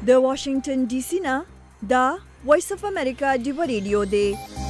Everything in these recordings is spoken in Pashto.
د واشنگټن ډي سي نه دا وایس اف امریکا دی ریډیو دی.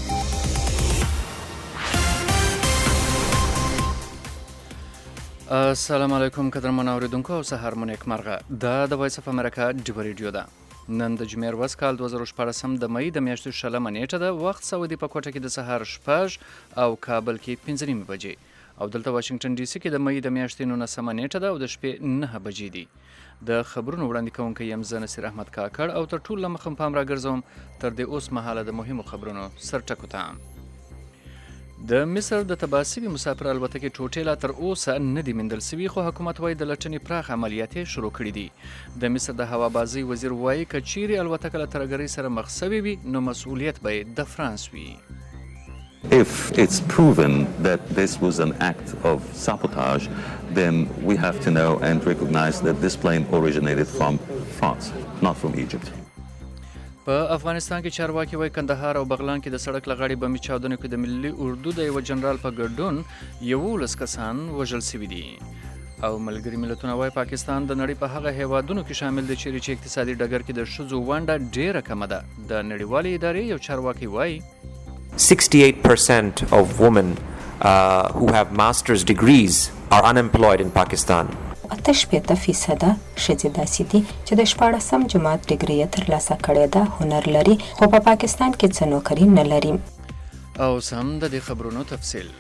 السلام علیکم قدرمن اوریدونکو او سهار مو نیکمرغه. دا د وایس اف امریکا دی ریډیو ده. نن د جمعې ورځ کال 2014 د مې د میاشتې 16 نیټه ده. وخت سعودي په کوټه کې د سهار 6 او کابل کې 5 بجې او دلته واشنگټن ډي سي کې د مې د میاشتې 19 نیټه ده او د شپې 9 بجې دي. د خبرونو وړاندې کوونکی یم زه نصیر احمد کاکړ او تر ټولو مخم پام راګرځوم تر دې اوس مهاله د مهمو خبرونو سرټکو ته. د مصر د تباسبي مسافر الوتکې ټوټې لا تر اوسه نه دي موندل سوي، خو حکومت وایي د لټنې پراخ عملیات یې شروع کړي دي. د مصر د هوابازۍ وزیر وایي که چیرې الوتکه له ترهګرۍ سره مخ سوې وي نو مسؤلیت به یې د فرانس وي. If it's proven that this was an act of sabotage, then we have to know and recognize that this plane originated from France, not from Egypt. په افغانستان کې چارواکي وایي کندهار او بغلان کې د سړک لغړې بمي چاودنو کې د ملي اردو د یو جنرال په ګډون 11 کسان وژل شوي دي. او ملګري ملتونه وایي پاکستان د نړۍ په هغه هیوادونو کې شامل دی چې اقتصادي ډګر کې د ښځو ونډه ډیره کمه ده. د نړیوالې ادارې یو چارواکي وایي 68% of women who have master's degrees are unemployed in Pakistan. 88% ښځې داسې دي چې د 14م جماعت ډګري یې ترلاسه کړې ده، هنر لري خو په پاکستان کې څه نوکري نه لري. او سم د دې خبرونو تفصیل.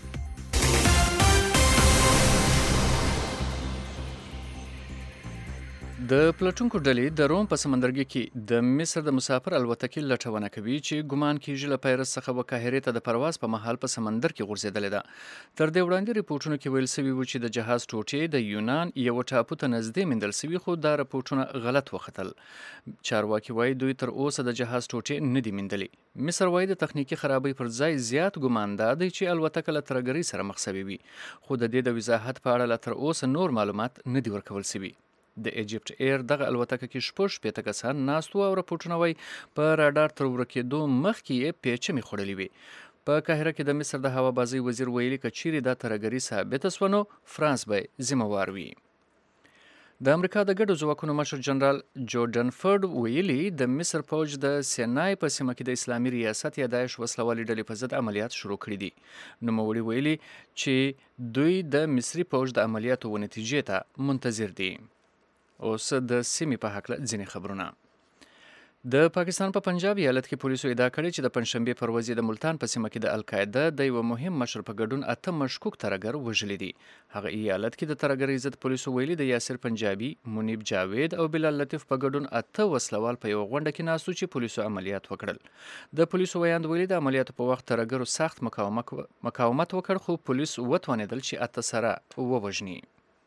د پلټونکو ډلې د روم په سمندرګي کې د مصر د مسافر الوتکې لټونه کوي چې ګمان کیږي له پیرس څخه وقاهرې ته د پرواز په مهال په سمندر کې غورځېدلې ده. تر دې وړاندې ریپورټونو کې ویل سوي و چې د جهاز ټوټې د یونان یو ټاپو ته نږدې موندل سوي، خو دا ریپورټونه غلط وختل. چارواکي وایي دوی تر اوسه د جهاز ټوټې نه دي موندلې. مصر وایي د تخنیکي خرابۍ پر ځای زیات ګمان دا دی چې الوتکه له ترهګرۍ سره مخ سوې وي، خو د دې د وضاحت په اړه لا تر اوسه نور معلومات نه دي ورکول سوي. د ایجپټ ایر دغه الوتکه کې 6 کسان ناست وو او راپورټونه وایي په راډار تر ورکېدو مخکې یې پیچمې خوړلې وي. په قاهره کې د مصر د هوابازۍ وزیر ویلي که چیرې دا ترهګري ثابته سوه نو فرانس به ذمهوار وي. د امریکا د ګډو ځواکونو مشر جنرال جوردن فرد ویلي د مصر پوج د سینای په سیمه کې د اسلامي ریاست یا داعش وسلوالې ډلې په ضد عملیات شروع کړي دي. نوموړي ویلي چې دوی د مصري پوج د عملیاتو نتیجې ته منتظر دي. اوس د سیمې په هکله ځینې خبرونه. د پاکستان په پنجاب ایالت کې پولیسو ادعا کړې چې د پنجشنبې پر ورځ د ملتان په سیمه کې د القاعده د یو مهم مشر په ګډون 8 مشکوک ترهګر وژلي دي. هغه ایالت کې د ترهګرۍ ضد پولیسو ویلي د یاسر پنجابي، منیب جاوید او بلال لطیف په ګډون 8 وسلوال په یو غونډه کې ناست چې پولیسو عملیات وکړل. د پولیسو ویاند ویلي د عملیاتو په وخت ترهګرو سخت مقاومت وکړ، خو پولیس وتوانېدل چې 8 سره ووژني.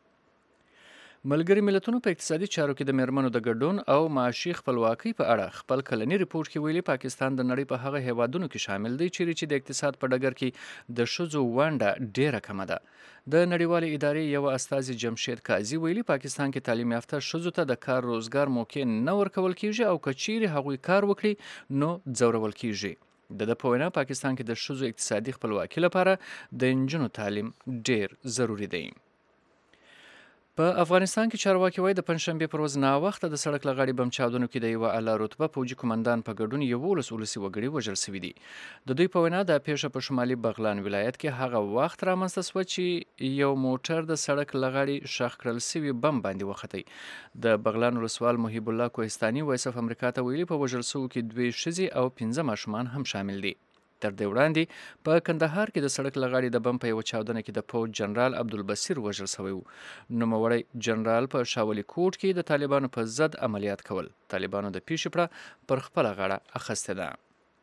ملګري ملتونو په اقتصادي چارو کې د میرمنو د ګډون او معاشي خپلواکۍ په اړه خپل کلني ریپورت کې ویلي پاکستان د نړۍ په هغه هیوادونو کې شامل دی چې د اقتصاد په ډګر کې د ښځو ونډه ډیره کمه ده. د نړیوالې ادارې یو استازي جمشید قاضي ویلي پاکستان کې تعلیم یافته ښځو ته د کار روزګار موقع نه ورکول کیږي او که چیرې هغوی کار وکړي نو ځورول کیږي. د په وینا پاکستان کې د ښځو اقتصادي خپلواکۍ لپاره د نجونو تعلیم ډیر ضروری دی. په افغانستان کې چارواکي وایي د پنجشنبې پر ورځ ناوخته د سړک لغړې بم چاودنو کې د یوه اعلی رتبه پوجي قومندان په ګډون 11 ولسي وګړي وژل سوي دي. د دوی په وینا دا پیښه په شمالي بغلان ولایت کې هغه وخت رامنځته سوه چې یو موټر د سړک لغړې ښخ کړل سوي بم باندې وختی. د بغلان ولسوال محیب الله کوهستاني وایس اف امریکا ته ویلي په وژل سوو کې 2 ښځې او 15 ماشومان هم شامل دي. تر دې وړاندې په کندهار کې د سړک لغړې د بم په یوه چاودنه کې د پوج جنرال عبدالبصیر وژل سوی و. نوموړی جنرال په شاولي کوټ کې د طالبانو په ضد عملیات کول. طالبانو د پیښې پړه پر خپله غاړه اخیستې ده.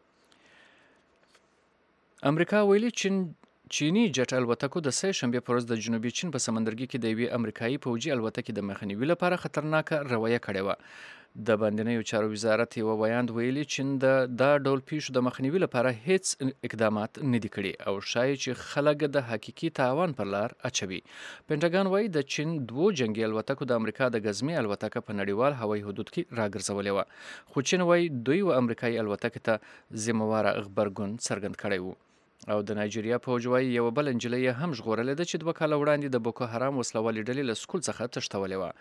امریکا ویلي چینی جټ الوتکو د سه شنبې پر ورځ د جنوبي چین په سمندرګي کې د یوې امریکایي پوجي الوتکې د مخنیوي لپاره خطرناکه رویه کړې وه. د باندنیو چارو وزارت یو ویاند ویلي چین د دا ډول پیښو د مخنیوي لپاره هیڅ اقدامات نه دي کړي او ښایي چې خلک د حقیقي تاوان پر لار اچوي. پینټاګان وایي د چین 2 جنگي الوتکو د امریکا د ګزمې الوتکه په نړیوال هوایي حدود کې راګرځولې وه، خو چین وایي دوی و امریکایي الوتکې ته ذمهواره غبرګون څرګند کړی و. او د نایجیریا پوځ وایي یوه بله نجلۍ یې هم ژغورلې ده چې 2 کاله وړاندې د بوکو حرام وسلوالې ډلې له سکول څخه تښتولې وه.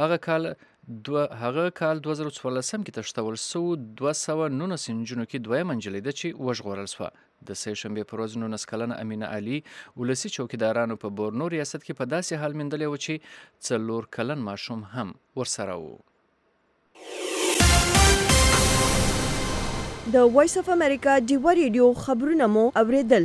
هغه کال 2014 کې تښتول سوو 219 نجونو کې دویمه نجلۍ ده چې وژغورل سوه. د سه شنبې په ورځ 19 کلنه امینه علي ولسي چوکیدارانو په بورنو ریاست کې په داسې حال موندلې وه چې 4 کلن ماشوم هم ورسره و. د وایس اف امریکا ډیوا ریډیو خبرونه مو اوریدل.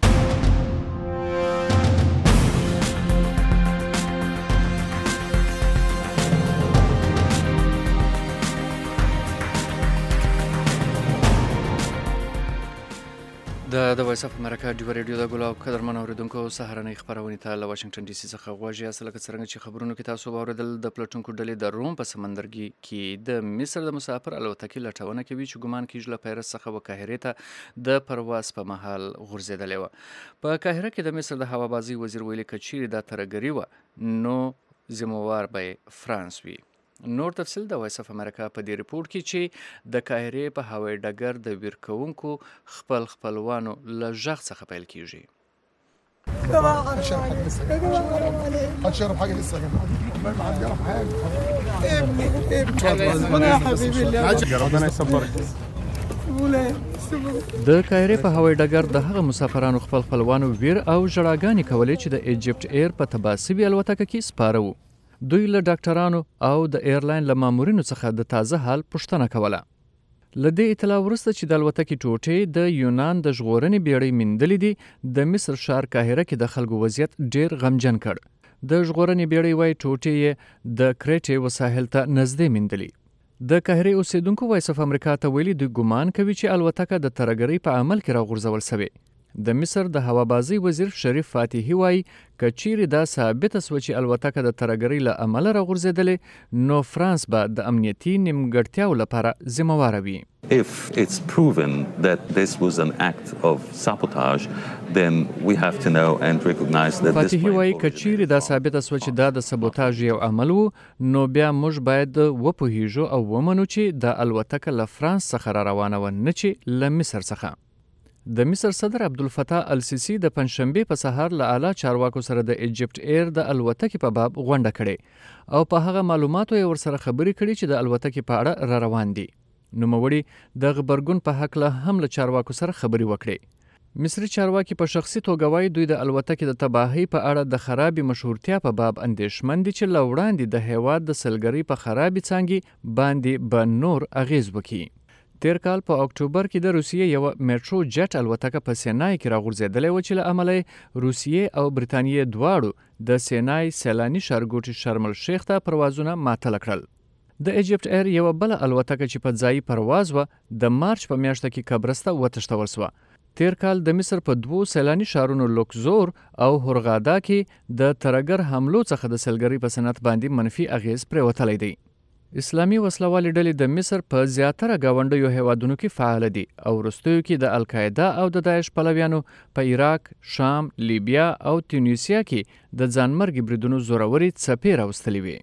د وایس اف امریکا ډیوا ریډیو د ګلاب قدرمن اوریدونکو سهارنۍ خبرونه ته له واشنگټن ډي سي څخه غواړي. اصل که څنګه چې خبرونو کې تاسو اوریدل د پلټونکو ډلې د روم په سمندرګي کې د مصر د مسافر الوتکې لټونه کوي چې ګمان کیږي له پیرس څخه قاهرې ته د پرواز په مهال غورځېدلې وه. په قاهره کې د مصر د هوابازي وزیر ویلي که چیرې دا ترهګري وه نو ذمهوار به فرانس وي. نور تفصیل د وایس اف امریکا په دې ریپورت کې چې د قاهرې په هوایي ډګر د ویرکوونکو خپلوانو له غږ څخه پیل کیږي. هتشرب حاجه لسه يا جماعه ما عندي اعرف حاجه ابني يا حبيبي ربنا يصبرك. د قاهرې په هوایي ډګر د هغه مسافرانو خپلوانو ویر او ژړاګانې کولې چې د ایجپټ ایر په تباسبي الوتکه کې سپاره وو. دوی له ډاکټرانو او د ایرلاین له مامورینو څخه د تازه حال پوښتنه کوله. له دې اطلاع وروسته چې د الوتکې ټوټې د یونان د ژغورنې بیړۍ میندلې دي، د مصر ښار قاهره کې د خلکو وضعیت ډیر غمجن کړ. د ژغورنې بیړۍ وایي ټوټې یې د کریټې وساحل ته نږدې میندلې. د قاهرې اوسیدونکو وایس اف امریکا ته ویلي دوی ګمان کوي چې الوتکه د ترهګرۍ په عمل کې راغورځول سوې. د مصر د هوابازي وزیر شریف فاتحي وایي که چیرې دا ثابته سوه چې الوتکه د ترهګرۍ له امله راغورځېدلې نو فرانس به د امنیتي نیمګړتیاو لپاره ذمهواره وي. If it's proven that this was an act of sabotage, then we have to know and recognize that this فاتحي وایي که چیرې دا ثابته سوه چې دا د سبوتاژ یو عمل و نو بیا موږ باید وپوهیږو او ومنو چې دا الوتکه له فرانس څخه را روانه وه نه چې له مصر څخه. د مصر صدر عبدالفتاح السیسی د پنځشنبې په سهار له اعلی چارواکو سره د ایجپټ ایر د الوتکې په باب غونډه کړې او په هغه معلوماتو یې ورسره خبرې کړې چې د الوتکې په اړه را روان دي. نوموړي د غبرګون په هکله هم له چارواکو سره خبرې وکړې. مصري چارواکي په شخصي توګه وایي دوی د الوتکې د تباهۍ په اړه د خرابې مشهورتیا په باب اندېښمن دي چې له وړاندې د هیواد د سلګرۍ په خرابې څانګې باندې به نور اغیز وکړي. تیر کال په اکتوبر کې د روسیې یو میټرو جټ الوتکه په سینای کې راغورځېدلې وه چې له امله روسیې او برتانیې دواړو د سینای سیلاني ښارګوټي شرم الشیخ ته پروازونه معطله کړل. د ایجپټ ایر یوه بله الوتکه چې په ځایي پرواز وه د مارچ په میاشته کې قبرس ته وتښتول سوه. تیر کال د مصر په 2 سیلاني ښارونو لوکزور او هورغادا کې د ترهګر حملو څخه د سلګرۍ په صنعت باندې منفي اغیز پرېوتلی دی. اسلامي وسلوالې ډلې د مصر په زیاتره ګاونډیو هیوادونو کې فعال دي او وروستیو کې د القاعده او د داعش پلویانو په عراق، شام، لیبیا او تونسیا کې د ځانمرګي بریدونو زورورې څپې راوستلې وې.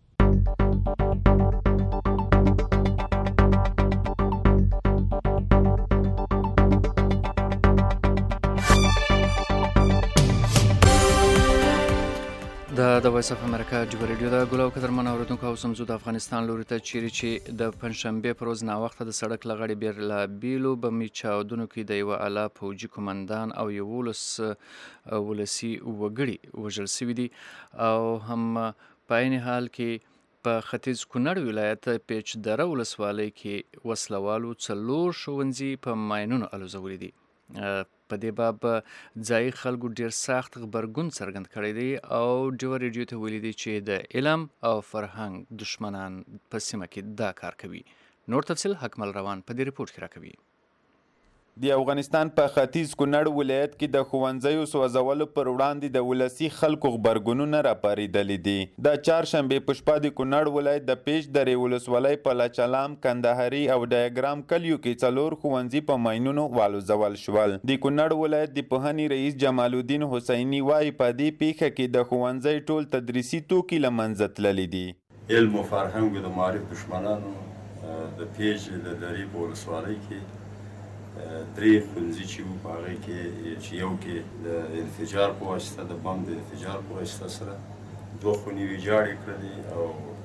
د وایس اف امریکا ډیوا ریډیو د ګلاب قدرمن اوریدونکو او سمزو د افغانستان لوري ته چیرې چې د پنځشنبې پر ورځ ناوخته د سړک له غاړې بېلابېلو بمي چاودنو کې د یوه اعلی پوځي قمندان او 11 ولسي وګړي وژل سوي دي او هم په عین حال کې په ختیځ کونړ ولایت پیچ دره ولسوالۍ کې وسلوالو 4 ښوونځي په ماینونو الوزولي دي. په دې باب ځایي خلکو ډیر سخت غبرګون څرګند کړی دی او ډیوا ریډیو ته ویلي دي چې د علم او فرهنګ دشمنان په سیمه کې دا کار کوي. نور تفصیل حکمل روان په دې ریپورت کې راکوي. د افغانستان په ختیځ کونړ ولایت کې د ښوونځیو سوځولو پر وړاندې د ولسي خلکو غبرګونونه راپارېدلي دي. د چهارشنبې په شپه د کونړ ولایت د پیش درې ولسوالۍ په لاچلام، کندهاري او ډایګرام کلیو کې 4 ښوونځي په ماینونو والوځول شول. د کونړ ولایت د پوهنې رئیس جمال الدین حسیني وایي په دې پیښه کې د ښوونځي ټول تدریسي توکي له منځه تللي دي. علم او فرهنګ د معارف دشمنانو د پیج د درې په ولسوالۍ کې درې ښوونځي چې وو په هغې کې چې یو کې د انفجار په واسطه د بم د انفجار په واسطه سره 2 خونې ویجاړې کړلې او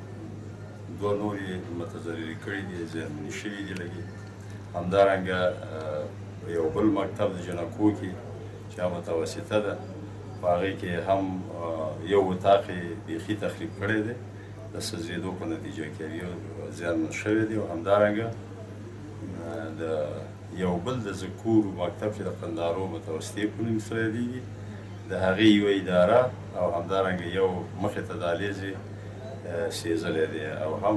2 نور یې متضررې کړي دي، زیانمنې شوي دي لږې. همدارنګه یو بل مکتب د جنکو کې چې متوسطه ده په هغې کې هم یو اتاق یې بیخي تخریب کړی دی د سوځېدو په نتیجه کې زیانمن شوی دی. او همدارنګه د یو بل د ذکور مکتب چې د قندهارو متوسطې په نوم سره یادېږي د هغې یوه اداره او همدارنګه یو مخې ته دهلیز یې سېزلی دی. او هم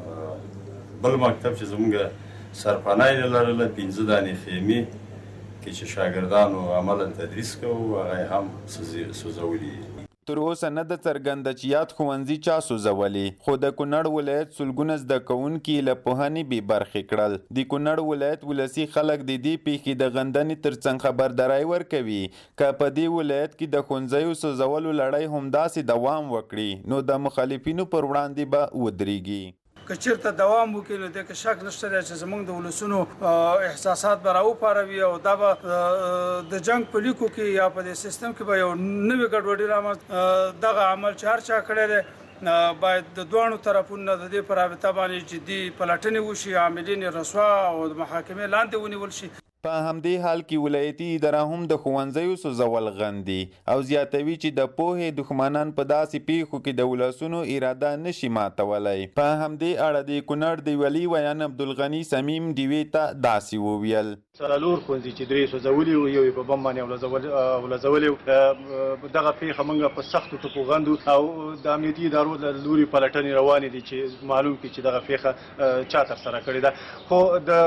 بل مکتب چې زموږ سرپناه یې لرله 15 دانې خیمې کې چې شاګردانو عملا تدریس کوو هغه هم سوځولي دي. تر اوسه نه ده څرګنده چې یاد ښوونځي چا سوځولي، خو د کونړ ولایت سلګونه زده کوونکي له پوهنې بې برخې کړل. د کونړ ولایت ولسي خلک د دې پیښې د غندنې ترڅنګ خبرداری ورکوي که په دې ولایت کې د ښوونځیو سوځولو لړۍ همداسې دوام وکړي نو د مخالفینو پر وړاندې به ودرېږي. که چېرته دوام وکړي نو دې کې شک نشته دی چې زموږ د ولسونو احساسات به راوپاروي او دا به د جنګ په لیکو کې یا په دې سیستم کې به یو نوې ګډوډي دغه عمل چې هر چا کړی دی باید د دواړو طرفونو د دې په رابطه باندې جدي پلټنې وشي، عاملین یې رسوا او د محاکمې لاندې ونیول شي. په همدې حال کې ولایتي اداره هم د ښوونځیو سوځول غندي او زیاتوي چې د پوهې دښمنان په داسې پیښو کې د ولسونو اراده نشي ماتولی. په همدې اړه د کونړ د ولي ویان عبدالغني صمیم ډیوې ته داسې وویل: 4 ښوونځي چې 3 سوځولي وو، یو یې په بم باندې ولځولي. دغه پیښه موږ په سختو ټکو غندو او د امنیتي ادارو له لوري پلټنې روانې دي چې معلوم کړي چې دغه پیښه چا ترسره کړې ده. خو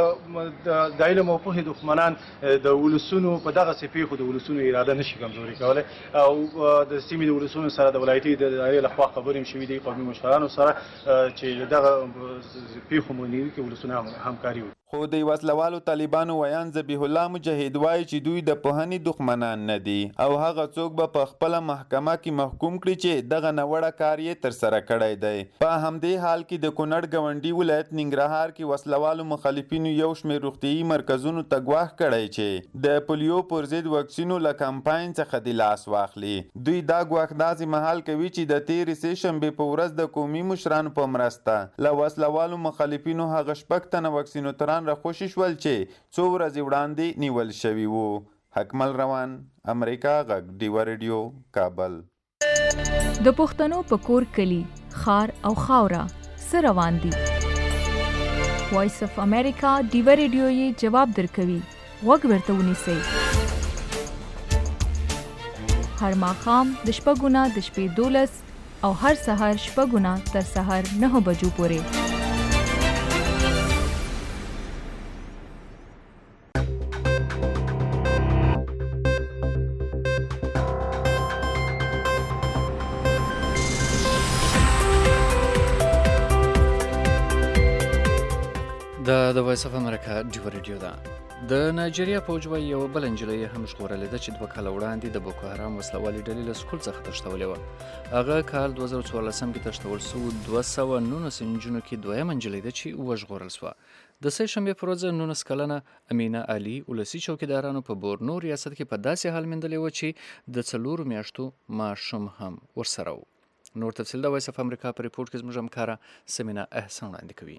د علم او پوهې دښمنان د ولسونو په دغسې پیښو د ولسونو اراده نشي کمزوري کولی او د سیمې د ولسونو سره د ولایتي ادارې لخوا خبرې هم شوي دي قومي مشرانو سره چې دغه پیښو مخنیوي کې ولسونه همکاري وکړي. خو د وسلوالو طالبانو ویان ذبیح الله مجاهد وایي چې دوی د پوهنې دښمنان نه دي او هغه څوک به په خپله محکمه کې محکوم کړي چې دغه ناوړه کار یې ترسره کړی دی. په همدې حال کې د کونړ ګاونډي ولایت ننګرهار کې وسلوالو مخالفینو یو شمېر روغتیایي مرکزونو ته ګواښ کړی چې د پولیو پر ضد واکسینو له کمپاین څخه د لاس واخلي. دوی دا ګواښ داسې مهال کوي چې د تېرې سې شنبې په ورځ د قومي مشرانو په مرسته له وسلوالو مخالفینو هغه 6 تنه واکسینوتران راخوشي شول چې څو ورځې وړاندې نیول شوي وو. حکمل روان، امریکا غږ، ډیوه ریډیو، کابل. د پښتنو په کور کلی خار او خاوره څه روان دي؟ وایس اف امریکا ډیوه ریډیو یې جواب درکوي. غوږ ورته ونیسئ. هر ماښام د 6 نه د شپې 12 او هر سهار 6 نه تر سهار 9 بجو پورې. د وایس اف امریکا ډیوه ریډیو ده. د نایجیریا پوځ وایي یوه بله نجلۍ هم ژغورلې ده چې 2 کاله وړاندې د بوکو حرام وسلوالې ډلې له سکول څخه تښتولې وه. هغه کال 2014 کې تښتول سوو 219 نجونو کې 2مه نجلۍ ده چې وژغورل سوه. د سې شنبې په ورځ 19 کلنه امینه علي ولسي چوکیدارانو په بورنو ریاست کې په داسې حال موندلې وه چې د 4 میاشتو ماشوم هم ورسره و. نور تفصیل د وایس اف امریکا په ریپورټ کې زموږ همکاره سمینا احسان وړاندې کوي.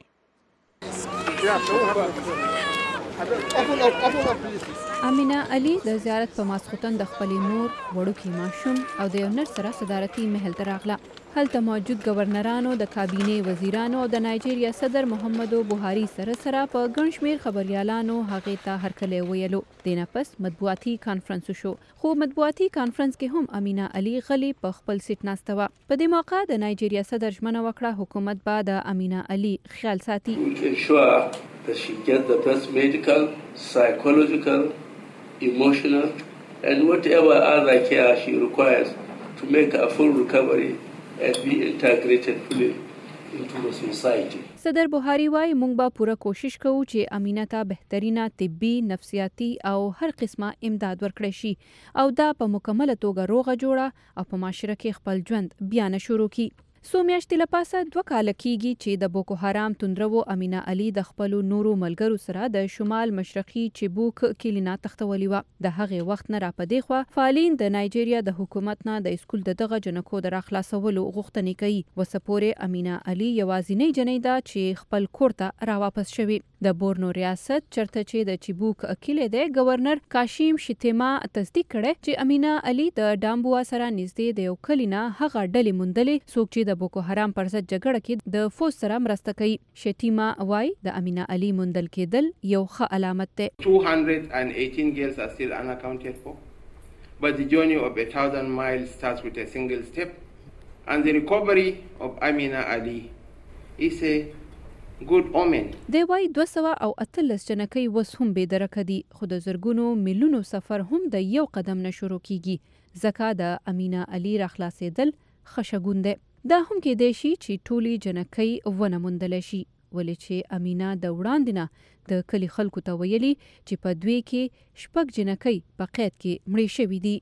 امینه علي د زیارت په ماسخوتن د خپلې مور وړوکی ماشوم او د یو نر سره صدارتي محل ته راغله. هلته موجود گورنرانو، د کابینې وزیرانو او د نایجیریا صدر محمدو بوهاري سره په ګڼ شمېر خبریالانو هغې ته هرکلی ویلو. دې نه پس مطبوعاتي کانفرنس وشو، خو مطبوعاتي کانفرنس کې هم امینه علي غلې په خپل سیټ ناسته وه. په دې موقع د نایجیریا صدر ژمنه وکړه حکومت به د امینه علي خیال ساتي. That she gets the best medical, psychological, emotional, and whatever other care she requires to make a full recovery and be integrated fully into the society. صدر بوهاري وایي موږ به پوره کوشش کوو چې امینه ته بهترینه طبي، نفسیاتي او هر قسمه امداد ورکړی شي او دا په مکمله توګه روغه جوړه او په معاشره کې خپل ژوند بیا نه شروع کړي. څو میاشتې لپاسه 2 کاله کیږي چې د بوکو حرام توندرو امینه علي د خپلو نورو ملګرو سره د شمال مشرقي چبوک کلینا تختولې وه. د هغې وخت نه راپدې خوا فعالین د نایجیریا د حکومت نه د اسکول دغه جنکو د راخلاصولو غوښتنې کوي. وسه پورې امینه علي یوازینۍ جنۍ ده چې خپل کور ته راواپس شوې. د بورنو ریاست چرته چې د چبوک کلی دی ګورنر کاشیم شتیما تصدیق کړی چې امینه علي د ډامبوا سره نږدې د یو کلی نه هغه ډلې موندلې څوک چې د بوکو حرام پر ضد جګړه کې د فوج سره مرسته کوي. شتیما وایي د امینه علي موندل کېدل یو ښه علامت دی. 218 girls are still unaccounted for, but the journey of 1,000 miles starts with a single step, and the recovery of Amina Ali is a good omen. دی وایي 218 جنکۍ اوس هم بېدرکه دي، خو د زرګونو میلیونو سفر هم د یو قدم نه شروع کیږي. ځکه د امینه علي راخلاصېدل ښه شګون دی. دا هم کېدای شي چې ټولې جنکۍ ونه موندلی شي، ولې چې امینه د وړاندې نه د کلي خلکو ته ویلي چې په دوی کې 6 جنکۍ په قید کې مړې شوي دي.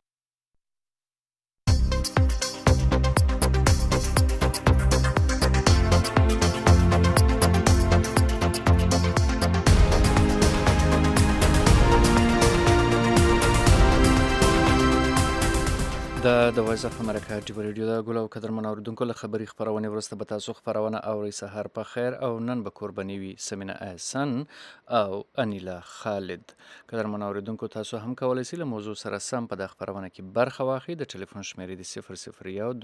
د وایس اف امریکا ډیو ریډیو د ګل او قدرمن اوریدونکو له خبري خبرونه ورسته به تاسو خبرونه اورئ. سحر په خیر او نن به قرباني وي سمینا احسن او انیلا خالد. قدرمن اوریدونکو تاسو هم کولای شئ له موضوع سره سم په د خبرونه کې برخه واخلئ. د ټلیفون شمیرې د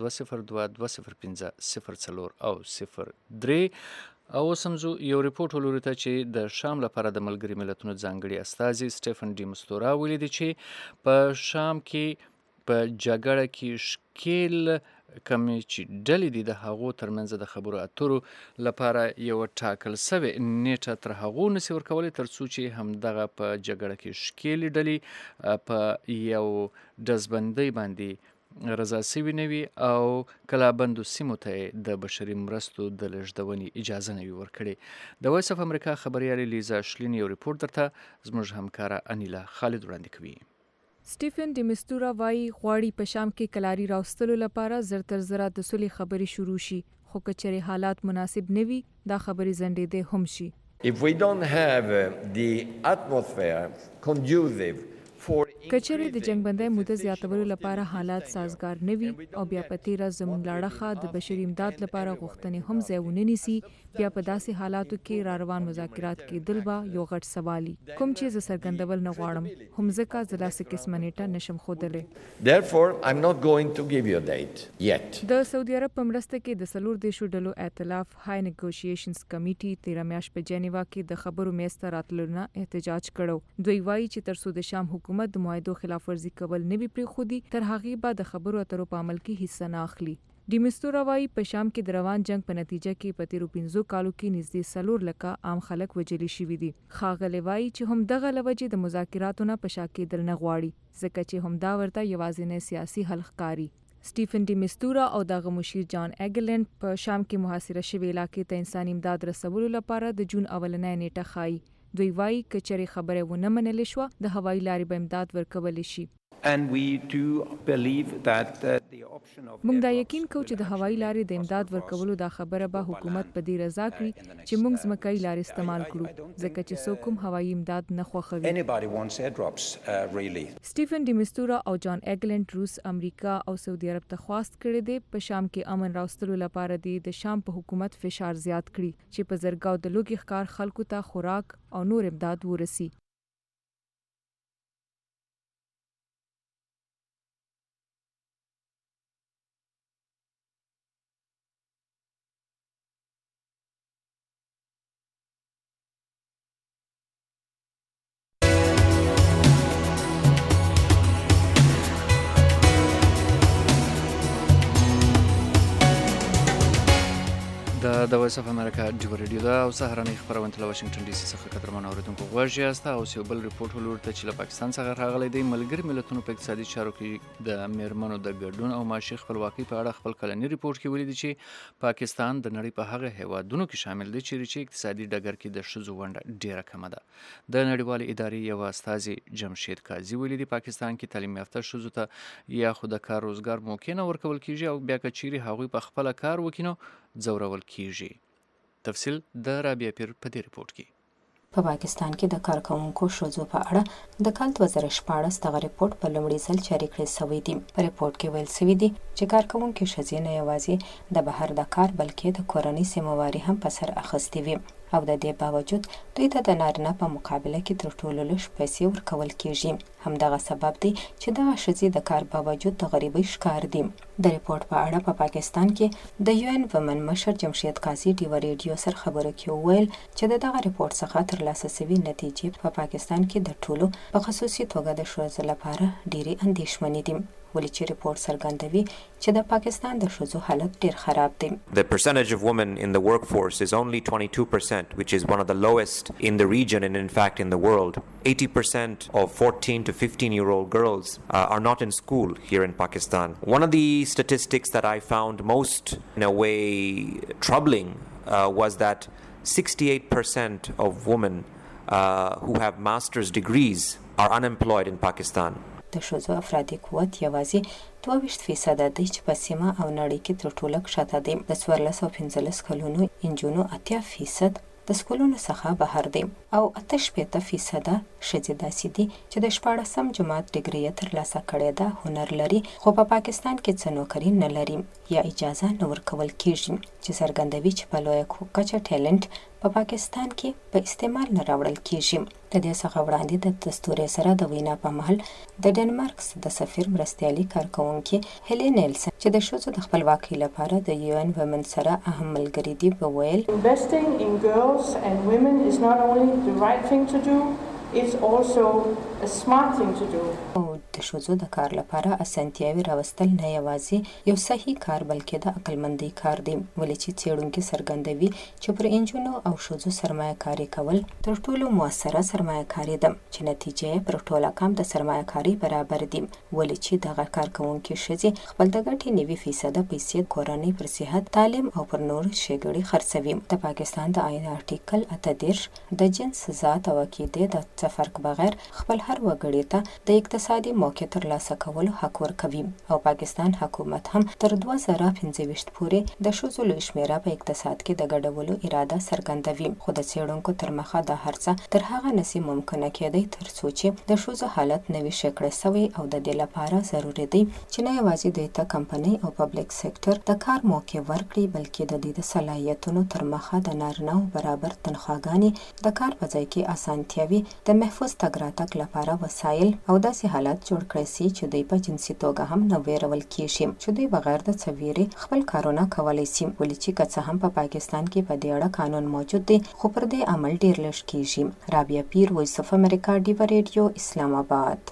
001-202-205-0 او 03 او سمزو یو ریپورت ولوري ته چې د شام لپاره د ملګري ملتونو ځانګړي استازي سټیفن ډي مستورا ویلي دي چې په شام کې په جګړه کې شکیل کمې چې ډلې دي د هغو ترمنځ د خبرو اترو لپاره یو ټاکل سوې نیټه تر هغو نسي ورکولی تر څو چې همدغه په جګړه کې شکیلې ډلې په یو ډزبندۍ باندې رضا سوي نه وي او کلابندو سیمو ته د بشري مرستو د لېږدونې اجازه نه وي ورکړې. د وایس اف امریکا خبریالې لیزا شلین یو ریپورت درته زموږ همکاره انیلا خالد وړاندې کوي. سټیفن ډي مستورا وایي غواړي په شام کې کلاري راوستلو لپاره زر تر زره د سولې خبرې شروع شي، خو که چېرې حالات مناسب نه وي دا خبرې ځنډېدې هم شي. If we don't have the atmosphere conducive کچېرې د جنګبندۍ موده زیاتولو لپاره حالات سازګار نه وي او بیا په تیره زموږ لاړخه د بشري امداد لپاره غوښتنې هم ځای ونه نیسي، بیا په داسې حالاتو کې را روان مذاکرات کېدل به یو غټ سوالي کوم چې زه څرګندول نه غواړم، هم ځکه زه داسې قسمه نیټه نشم ښودلی. Therefore, I'm not going to give you a date yet. د سعودي عرب په مرسته کې د 4 ډلو ائتلاف های نیګوشیشنز کمیټي 13 میاشت په جنیوا کې د خبرو میز ته راتلو نه احتجاج کړو. دوی وایي چې تر څو د شام حکومت د معاهدو خلاف ورزي کول نه وي پرېښودي تر هغې به د خبرو اترو په عمل کې حصه نه اخلي. ډي مستورا وایي په شام کې د روان جنگ په نتیجه کې په تیرو 5 کالو کې نږدې 4 لکه عام خلک وژلي شوي دي. ښاغلی وایي چې هم دغه له وجې د مذاکراتو نه په شا کېدل نه غواړي ځکه چې همدا ورته یوازینی سیاسي حل ښکاري. سټیفن ډي مستورا او دغه مشیر جان ایګلند په شام کې محاصره شوي علاقې ته انساني امداد رسولو لپاره د جون اولنۍ نیټه ښایي. دوی وایي که چېرې خبره ونه منلې شوه د هوایي لارې به امداد ورکولی شي. موږ دا یقین کوو چې د هوایي لارې د امداد ورکولو دا خبره به حکومت په دې رضا کړي چې موږ ځمکایي لارې استعمال کړو ځکه چې څوک هم هوایي امداد نه خوښوي. سټیفن ډي مستورا او جان ایګلند روس، امریکا او سعودي عرب ته خواست کړی دی په شام کې امن راوستلو لپاره د شام په حکومت فشار زیات کړي چې په زرګاو د لوږې ښکار خلکو ته خوراک او نور امداد ورسي. د وایس اف امریکا ډیو ریډیو دا او سهارنۍ خبرونه له واشنگټن ډي سي څخه قدرمن اوریدونکو غواړي یاسته او یو بل ریپورت ولور ته چې له پاکستان څخه راغلی دی ملګری ملتونو په اقتصادي چارو کې د میرمنو د ګډون او معاشي خپلواکي په اړه خپل کلنی ریپورت کې ولیدي چې پاکستان د نړۍ په هغه هیوادونو کې شامل دی چې اقتصادي ډګر کې د ښځو ونډه ډیره کمه ده. د نړیوالې ادارې یو استازي جمشید قاضي ولیدي پاکستان کې تعلیم یافته ښځو ته یا خو د کار روزګار موقع نه ورکول کیږي او بیا کچيري هغوی په خپل کار وکینو ځورول کیږي. تفصیل د رابعه پیر په دې ریپورت کې. په پاکستان کې د کارکوونکو ښځو په اړه د کال 2014 دغه ریپورت په لومړي ځل جاري کړی شوی دی. په ریپورت کې ویل شوی دی چې کارکوونکو ښځې نه یوازې د بهر د کار بلکې د کورنۍ ذمہواري هم په سر اخیستې وي او د دې باوجود دوی ته د نارینه په مقابله کې تر ټولو لږ پیسې ورکول کیږي. همدغه سبب دی چې دغه ښځې د کار باوجود د غریبۍ ښکار دي. د ریپورت په اړه په پاکستان کې د UN ومن مشر جمشید قاضي ډیو ریډیو سره خبرو کې وویل چې دغه ریپورت څخه ترلاسه شوي نتیجې په پاکستان کې د ټولو په خصوصي توګه د ښځو لپاره ډېرې اندېښمنې دي. ولې چې ریپورت څرګندوي چې د پاکستان د ښځو حالت ډېر خراب دی. The percentage of women in the workforce is only 22%, which is one of the lowest in the region and in fact in the world. 80% of 14 to 15-year-old girls are not in school here in Pakistan. One of the statistics that I found most, in a way, troubling was that 68% of women who have master's degrees are unemployed in Pakistan. د ښځو افرادي قوت یوازې 22% دی چې په سیمه او نړۍ کې تر ټولو کښته دی. د 1415 کلونو انجونو 80% د سکولونو څخه بهر دي او 88% ښځې داسې دي چې د 14م جماعت ډیګري یې ترلاسه کړې ده، هنر لري خو په پاکستان کې څه نوکري نه لري یا اجازه نه ورکول کیږي چې څرګندوي چې په لویه کچه ټیلنټ په پاکستان کې په استعمال نه راوړل کیږي. د دې څخه وړاندې د دستوري سره د وینا په محل د ډنمارک د سفیر مرستیالي کارکونکي هیلي نیلسن چې د ښځو د خپلواکۍ لپاره د UN ومن سره اهم ملګری دی وویل Investing in girls and women is not only the right thing to do, it's also a smart thing to do. د ښځو د کار لپاره اسانتیاوي راوستل نه یوازې یو صحیح کار بلکې د عقلمندۍ کار دی. ولې چې څېړونکي څرګندوي چې پر انجونو او ښځو سرمایه کاري کول تر ټولو موثره سرمایه کاري ده چې نتیجه یې پر ټوله کم د سرمایه کاري برابر دي. ولې چې دغه کارکوونکي ښځې خپل د ګټې 90% پیسې کورنۍ پر صحت، تعلیم او پر نور شیګړي خرڅوي. د پاکستان د آئین آرټیکل 38 د جنس، ذات او عقیدې د څه فرق بغیر خپل هر وګړي ته د اقتصادي موقع ترلاسه کولو حق ورکوي او پاکستان حکومت هم تر 2025 پورې د ښځو لوی شمېره په اقتصاد کې د ګډولو اراده څرګندوي. خو د څېړونکو تر مخه دا هرڅه تر هغه نسي ممکنه کېدی تر څو چې د ښځو حالت نوي شکړه سوی او د دې لپاره ضروري دی چې نه یوازې دوی ته کمپنۍ او پبلک سکتر د کار موقع ورکړي بلکې د دې د صلاحیتونو تر مخه د نارینه‌و برابر تنخواګانې، د کار په ځای کې اسانتیاوي، د محفوظ تګ راتګ لپاره وسایل او داسې حالت جوړ کړی سي چې دوی په جنسي توګه هم نه ویرول کیږي چې دوی بغیر د څه ویرې خپل کارونه کولی سي. ولې چې که څه هم په پاکستان کې په دې اړه قانون موجود دی خو پر دې عمل ډیر لږ کیږي. رابعه پیر، وایس اف امریکا ډیو ریډیو، اسلام آباد.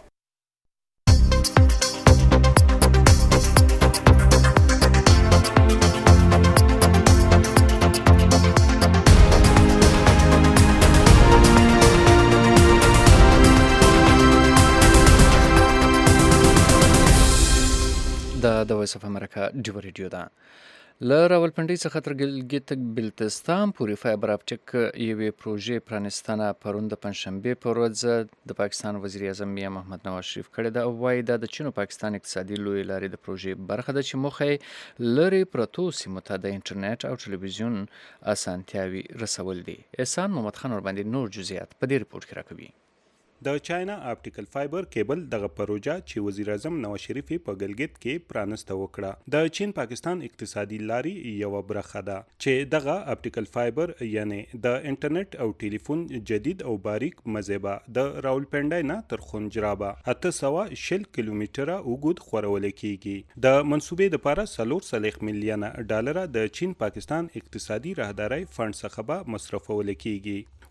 د وایس اف امریکا ډیو ریډیو ده. له راولپنډۍ څخه تر ګلګت بلتستان پورې فایبر اپټیک یوې پروژې پرانستنه پرون د پنجشنبې په ورځ د پاکستان وزیر اعظم میاں محمد نواز شریف کړې ده او وایي دا د چین او پاکستان اقتصادي لویې لارې د پروژې برخه ده چې موخه یې لرې پرتو سیمو ته د انټرنیټ او ټلویزیون اسانتیاوي رسول دي. احسان محمد خان ورباندې نور جزئیات په دې ریپورت کې راکوي. د چاینا اپټیکل فایبر کیبل دغه پروژه چې وزیر اعظم نواز شریف په ګلګت کې پرانسته وکړه د چین پاکستان اقتصادي لارې یو برخه ده چې دغه اپټیکل فایبر یعنی د انټرنیټ او ټلیفون جدید او باریک مزبه د راولپنډۍ نه تر خنجرابه 810 کیلومتره اوږد خورول کیږي. د منصوبې لپاره 3 میلیونه ډالر د چین پاکستان اقتصادي راهداري فند څخه به مصرفول کیږي.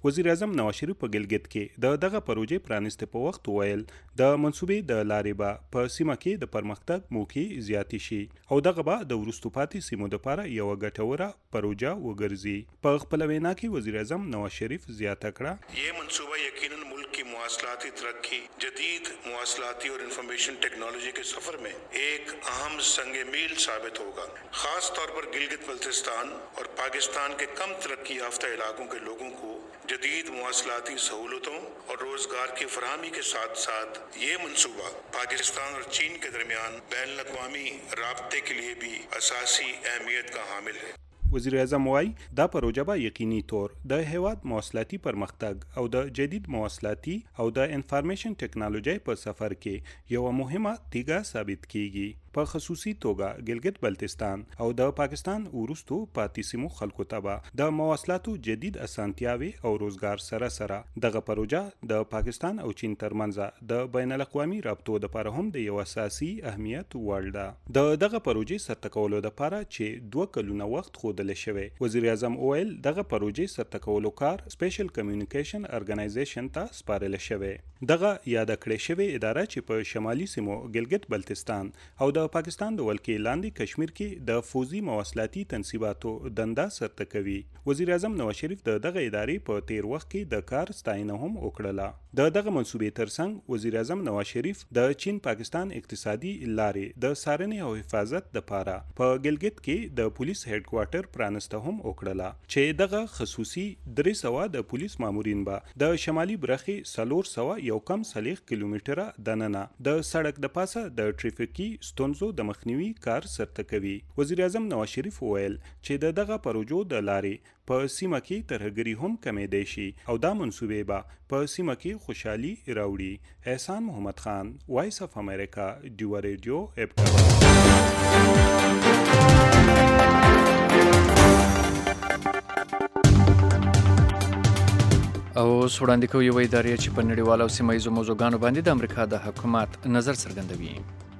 وزیر اعظم نواز شریف په ګلګت کې دغه پروژې پرانیسته په وخت ویل د منصوبې د لارې به په سیمه کې د پرمختګ موقع زیاتې شي او دغه به د وروسته پاتې سیمو لپاره یو ګټوره پروژه وګرځي. په خپل وینا کې وزیر اعظم نواز شریف زیاته کړه یہ منصوبہ یقیناً ملک کی مواصلاتی ترقی، جدید مواصلاتی اور انفارمیشن ٹیکنالوجی کے سفر میں ایک اہم سنگ میل ثابت ہوگا. خاص طور پر گلگت بلتستان اور پاکستان کے کم ترقی یافتہ علاقوں کے لوگوں کو جدید مواصلاتی سہولتوں اور روزگار کی فراہمی کے ساتھ ساتھ یہ منصوبہ پاکستان اور چین کے درمیان بین الاقوامی رابطے کے لیے بھی اساسی اہمیت کا حامل ہے. وزیر اعظم وایي دا پروژه به یقیني طور د هیواد مواصلاتي پرمختګ او د جدید مواصلاتي او د انفارمیشن ټیکنالوژي په سفر کې یو مهمه تیږه ثابت کیږي. په خصوصي توګه ګلګت بلتستان او د پاکستان وروستو پاتې سیمو خلکو ته به د مواصلاتو جدید اسانتیاوي او روزګار سره سره دغه پروژه د پاکستان او چین ترمنځ د بین الاقوامي رابطو لپاره هم د یو اساسي اهمیت وړ ده. د دغه پروژې سرته کولو لپاره چې 2 کلونه وخت خودل شوی، وزیر اعظم اویل دغه پروژې سرته کولو کار سپیشل کمیونیکیشن ارګنایزیشن ته سپارل شوی. دغه یاد کړې شوی اداره چې په شمالي سیمو ګلګت بلتستان او د پاکستان د ولکې لاندې کشمیر کې د فوزي مواصلاتي تنصیباتو دنده سرته کوي. وزیر اعظم نواز شریف د دغه ادارې په تیر وخت کې د کار ستاینه هم وکړله. د دغه منصوبې ترڅنګ وزیر اعظم نواز شریف د چین پاکستان اقتصادي لارې د څارنې او حفاظت لپاره په ګلګت کې د پولیس هډ کوارټر پرانسته هم وکړله چې دغه خصوصي 300 د پولیس مامورین به د شمالي برخې 400 یو کم 40 کیلومتره دننه د سړک د پاسه د ټریفیکي ستونزو د مخنیوي کار سرته کوي. وزیر اعظم نواز شریف ویل چې دغه پروژو د لارې په سیمه کې ترهګري هم کمېدای شي او دا منصوبې به په سیمه کې خوشحالي راوړي. احسان محمد خان، وایس اف امریکا، ډیوا ریډیو ابټاوا. او وړاندې کوي یوه ادارې چې په نړیوالو او سیمه ییزو موضوعګانو باندې د امریکا د حکومت نظر څرګندوي.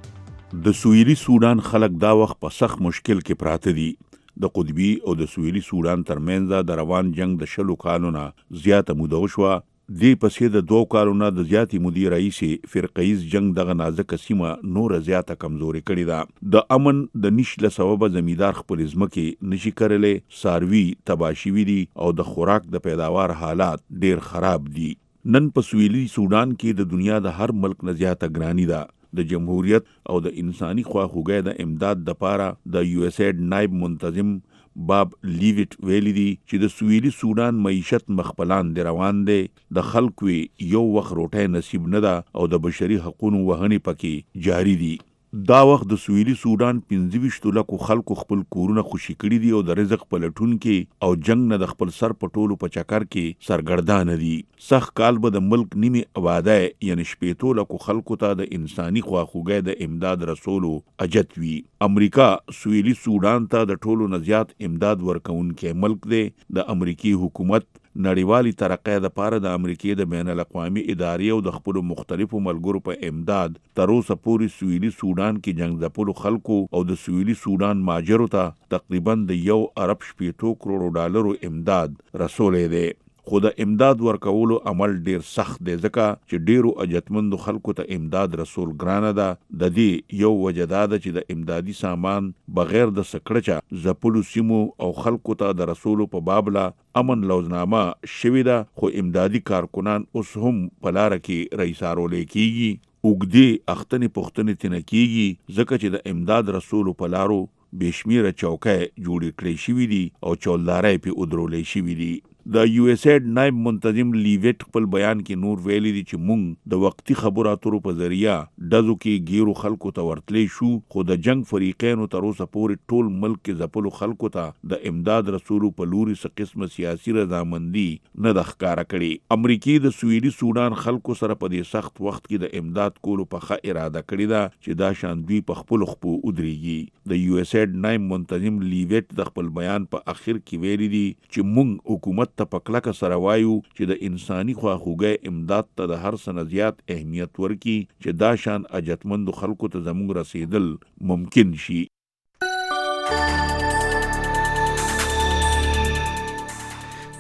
د سویلي سودان خلک دا وخت په سخت مشکل کې پراته دي. د قطبي او د سویلي سودان ترمنځ د روان جنگ د 20 کالو نه زیاته موده وشوه. دې پسې د 2 کالو نه د زیاتې مودې راهیسې فرقیز جنگ دغه نازکه سیمه نوره زیاته کمزوري کړې ده. د امن د نش له سببه زمیندار خپل ځمکې نشي کرلی، څاروي تباه شوي دي او د خوراک د پیداوار حالات ډیر خراب دي. نن په سویلي سودان کې د دنیا د هر ملک نه زیاته ګرانی ده. د جمهوریت او د انساني خواخوږۍ د امداد دپاره د یو اس ایډ نائب منتظم باب لیویټ ویلی دی چې د سویلي سودان معیشت مخپلان دی روان دی. د خلکو یو وخت روټۍ نصیب نه ده او د بشري حقوقو وهنې پکې جاری دي. دا وخت د سویلي سودان 25 لکو خلکو خپل کورونه خوشي کړي دي او د رزق په لټون کې او جنگ نه د خپل سر په ټولو په چکر کې سرګردانه دي. سخت کال به د ملک نیمه آباده یعنی 15 لکو خلکو ته د انساني خواخوږۍ د امداد رسولو اجت وي. امریکا سویلي سودان ته د ټولو نه زیات امداد ورکوونکی ملک دی. د امریکي حکومت نړیوالي ترقۍ دپاره د امریکې د بین الاقوامي ادارې او د خپلو مختلفو ملګرو په امداد تر اوسه پورې سویلي سودان کې جنګ ځپلو خلکو او د سویلي سودان ماجرو ته تقریبا د 1 ارب 80 کروڑو ډالرو امداد رسولی دی. خو د امداد ورکولو عمل ډیر سخت دی ځکه چې ډیرو اجتمندو خلکو ته امداد رسول ګرانه ده. د دې یو وجه دا ده چې د امدادي سامان بغیر د سکړچه ځپلو سیمو او خلکو ته د رسولو په بابله امن لوزنامه شوې ده، خو امدادي کارکنان اوس هم په لاره کې رئیسارولی کیږي. اوږدې اختنې پوښتنې تنه کیږي ځکه چې د امداد رسولو په لارو بېشمیره چوکۍ جوړې کړې شوي دي او چولدارۍ پې ودرولی شوي دي. د یو اس ایډ نائب منتظم لیویټ خپل بیان کې نور ویلي دي چې موږ د وقتي خبرو اترو په ذریعه ډزو کې ګیرو خلکو ته ورتلی شو، خو د جنگ فریقینو تر اوسه پورې ټول ملک کې ځپلو خلکو ته د امداد رسولو په لوري څه قسمه سیاسي رضامندي نه ده ښکاره کړې. امریکې د سویلي سودان خلکو سره په دې سخت وخت کې د امداد کولو په ښه اراده کړې ده چې دا شان دوی په خپلو خپو ودرېږي. د یو اس ایډ نائب منتظم لیویټ د خپل بیان په اخر کې ویلي دي چې موږ حکومت ته په کلکه سره وایو چې د انساني خواخوږۍ امداد ته د هر څه نه زیات اهمیت ورکړي چې دا شان اجتمندو خلکو ته زموږ رسیدل ممکن شي.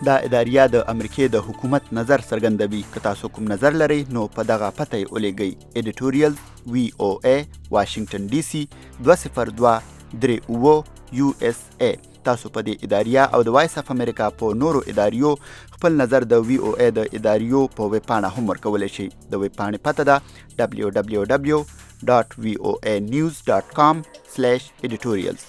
دا اداریه د امریکای د حکومت نظر څرګندوي. که تاسو کوم نظر لرئ نو په دغه پته یې ولیږئ. editorial VOA واشنگټن ډي سي 202-38 USA. تاسو په دې اداریه او د وایس اف امریکا په نورو اداریو خپل نظر د VOA د اداریو په ویب پاڼه هم ورکولی شئ. د ویب پاڼې پته ده www.voanews.com/editorials.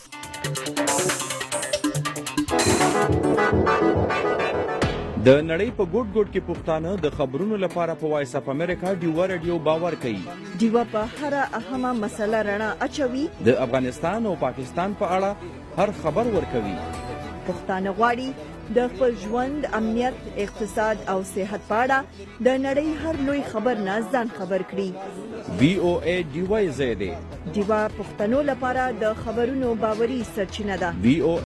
د نړۍ په ګوټ ګوټ کې پښتانه د خبرونو لپاره په وایس اف امریکا ډیوا رادیو باور کوي. ډیوا په هر اهمه مسله رڼا اچوي. د افغانستان او پاکستان په اړه هر خبر ورکوي. پښتانه غواړي د خپل ژوند، امنیت، اقتصاد او صحت په اړه د نړۍ هر لوی خبر نه ځان خبر کړي. VOA ډیوا زیاده ډیوا پښتنو لپاره د خبرونو باوري سرچینه ده.